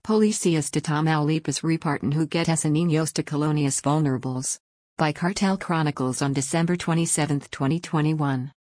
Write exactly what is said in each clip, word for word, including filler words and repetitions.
Policías de Tamaulipas reparten juguetes a niños de colonias vulnerables. By Cartel Chronicles on December twenty-seventh, twenty twenty-one.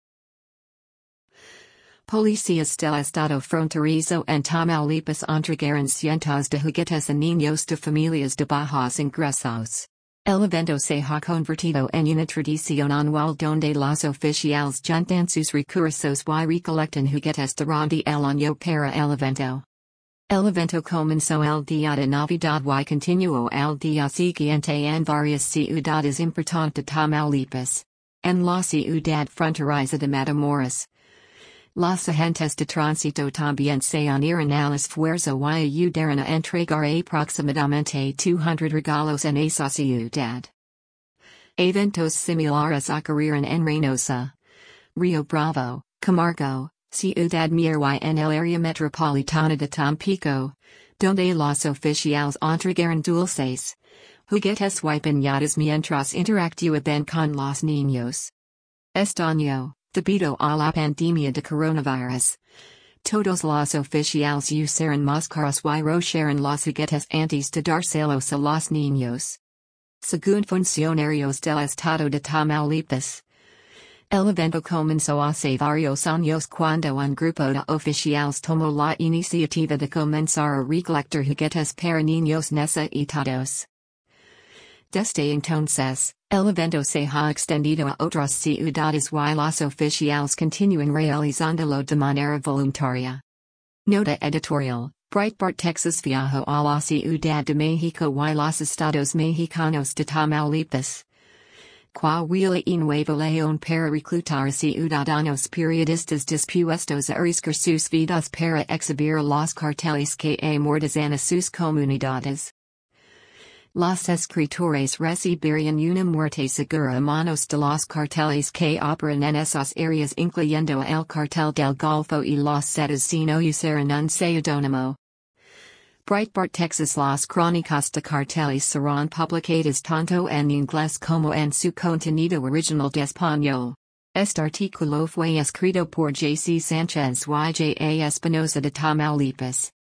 Policías del Estado Fronterizo en Tamaulipas entregaron cientos de juguetes a niños de familias de bajos ingresos. El evento se ha convertido en una tradición anual donde los oficiales juntan sus recursos y recolectan juguetes durante el año para el evento. El evento comenzó el día de Navidad y continuó el día siguiente en varias ciudades importantes de Tamaulipas. En la ciudad fronteriza de Matamoros, los agentes de tránsito también se unieron al esfuerzo y ayudaron a entregar aproximadamente doscientos regalos en esa ciudad. Eventos similares ocurrieron en Reynosa, Rio Bravo, Camargo, Ciudad Mier y en el área metropolitana de Tampico, donde los oficiales entregaron dulces, juguetes y piñatas mientras interactuaban con los niños. Este año, debido a la pandemia de coronavirus, todos los oficiales usaron máscaras y rocharon los juguetes antes de dárselos a los niños. Según funcionarios del estado de Tamaulipas, el evento comenzó hace varios años cuando un grupo de oficiales tomó la iniciativa de comenzar a recolectar juguetes para niños necesitados. Desde entonces, el evento se ha extendido a otras ciudades y los oficiales continúan realizándolo de manera voluntaria. Nota editorial: Breitbart Texas viajó a la Ciudad de México y los estados mexicanos de Tamaulipas, Coahuila y Nuevo León para reclutar ciudadanos periodistas dispuestos a arriesgar sus vidas para exhibir los carteles que amordazan a sus comunidades. Los escritores recibirían una muerte segura a manos de los carteles que operan en esas áreas, incluyendo el cartel del Golfo y los Zetas, si no usaran un seudónimo. Breitbart Texas: Las crónicas de carteles serán publicadas tanto en inglés como en su contenido original de español. Este artículo fue escrito por J C Sánchez y J A Espinosa de Tamaulipas.